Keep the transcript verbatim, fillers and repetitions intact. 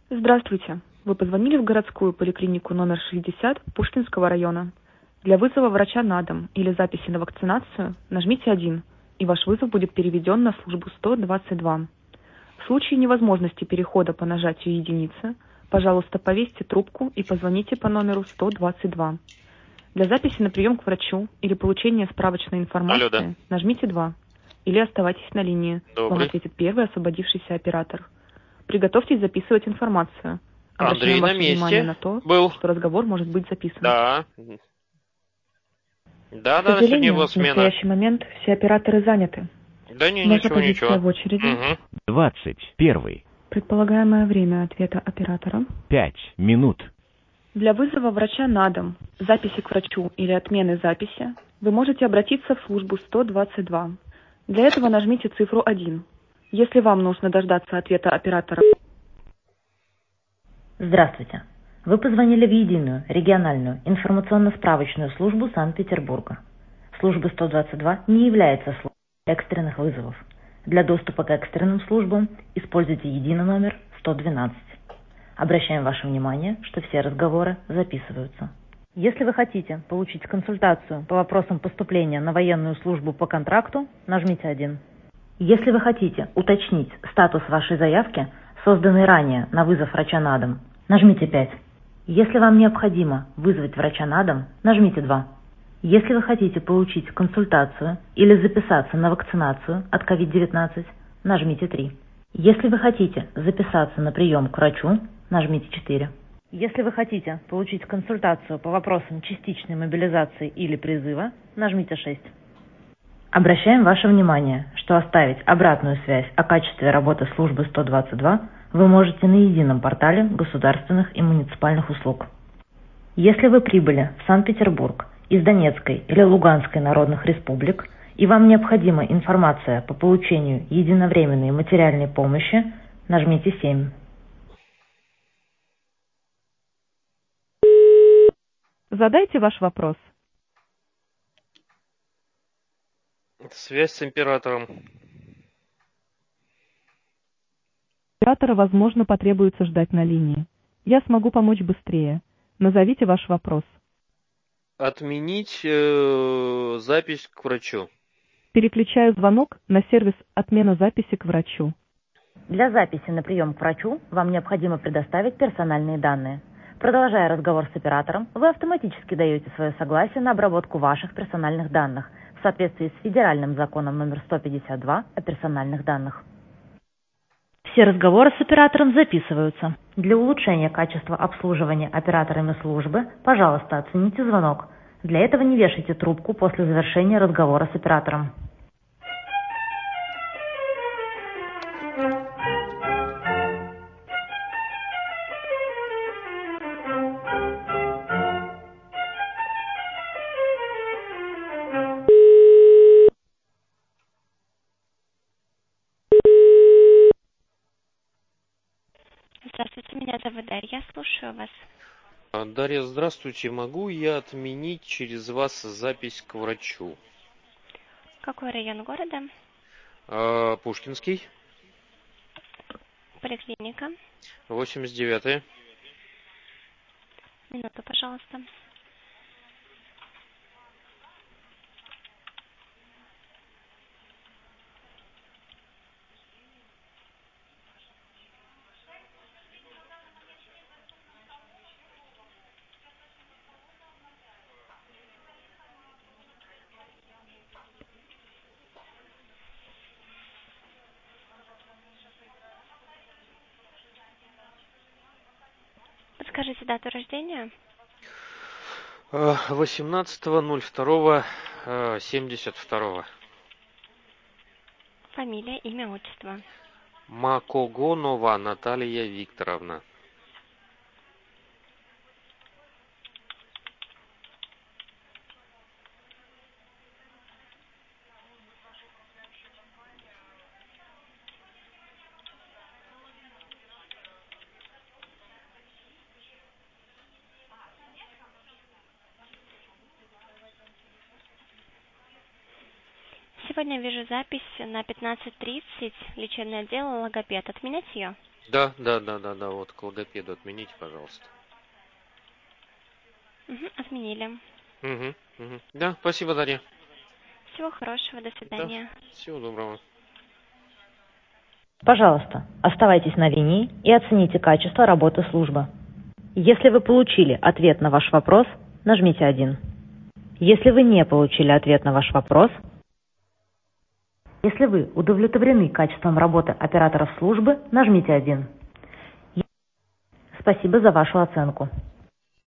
Здравствуйте. Вы позвонили в городскую поликлинику номер шестьдесят Пушкинского района. Для вызова врача на дом или записи на вакцинацию нажмите один, и ваш вызов будет переведен на службу сто двадцать два. В случае невозможности перехода по нажатию единицы, пожалуйста, повесьте трубку и позвоните по номеру сто двадцать два. Для записи на прием к врачу или получения справочной информации Алло, да. нажмите два. Или оставайтесь на линии. Вам Добрый. ответит первый освободившийся оператор. Приготовьтесь записывать информацию. Андрей Обращаем на ваше внимание месте на то, был. что разговор может быть записан. Да. Да, К да, сегодня сожалению, была в смена. настоящий момент все операторы заняты. Да не, Ваша ничего, позиция ничего. в очереди. Угу. двадцать первый. Предполагаемое время ответа оператора. пять минут. Для вызова врача на дом, записи к врачу или отмены записи вы можете обратиться в службу сто двадцать два. Для этого нажмите цифру один. Если вам нужно дождаться ответа оператора... Здравствуйте. Вы позвонили в единую региональную информационно-справочную службу Санкт-Петербурга. Служба сто двадцать два не является службой экстренных вызовов. Для доступа к экстренным службам используйте единый номер сто двенадцать. Обращаем ваше внимание, что все разговоры записываются. Если вы хотите получить консультацию по вопросам поступления на военную службу по контракту, нажмите один. Если вы хотите уточнить статус вашей заявки, созданной ранее на вызов врача на дом, нажмите пять. Если вам необходимо вызвать врача на дом, нажмите два. Если вы хотите получить консультацию или записаться на вакцинацию от ковид девятнадцать, нажмите три. Если вы хотите записаться на прием к врачу, нажмите четыре. Если вы хотите получить консультацию по вопросам частичной мобилизации или призыва, нажмите шесть. Обращаем ваше внимание, что оставить обратную связь о качестве работы службы сто двадцать два вы можете на едином портале государственных и муниципальных услуг. Если вы прибыли в Санкт-Петербург из Донецкой или Луганской народных республик и вам необходима информация по получению единовременной материальной помощи, нажмите семь. Задайте ваш вопрос. Связь с императором. Оператора, возможно, потребуется ждать на линии. Я смогу помочь быстрее. Назовите ваш вопрос. Отменить э, запись к врачу. Переключаю звонок на сервис «Отмена записи к врачу». Для записи на прием к врачу вам необходимо предоставить персональные данные. Продолжая разговор с оператором, вы автоматически даете свое согласие на обработку ваших персональных данных в соответствии с федеральным законом номер сто пятьдесят два о персональных данных. Все разговоры с оператором записываются. Для улучшения качества обслуживания операторами службы, пожалуйста, оцените звонок. Для этого не вешайте трубку после завершения разговора с оператором. Здравствуйте, меня зовут Дарья, слушаю вас. А, Дарья, здравствуйте. Могу я отменить через вас запись к врачу? Какой район города? А, Пушкинский, Поликлиника. восемьдесят девятый. Минуту, пожалуйста. Подскажите дату рождения. восемнадцатого ноль второго семьдесят второго. Фамилия, имя, отчество. Макогонова Наталья Викторовна. Сегодня вижу запись на пятнадцать тридцать. Лечебный отдел логопед. Отменять ее? Да, да, да, да, да, вот к логопеду отмените, пожалуйста. Угу, отменили. Угу, угу. Да, спасибо, Дарья. Всего хорошего, до свидания. Да, всего доброго. Пожалуйста, оставайтесь на линии и оцените качество работы службы. Если вы получили ответ на ваш вопрос, нажмите один. Если вы не получили ответ на ваш вопрос, если вы удовлетворены качеством работы операторов службы, нажмите один. Спасибо за вашу оценку.